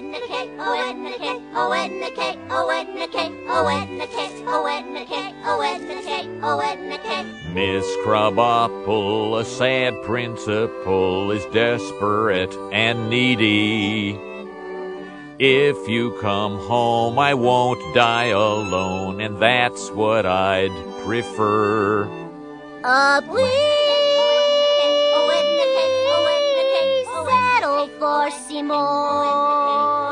Miss Krabappel, a sad principal, is desperate and needy. If you come home, I won't die alone, and that's what I'd prefer. Please settle for Seymour.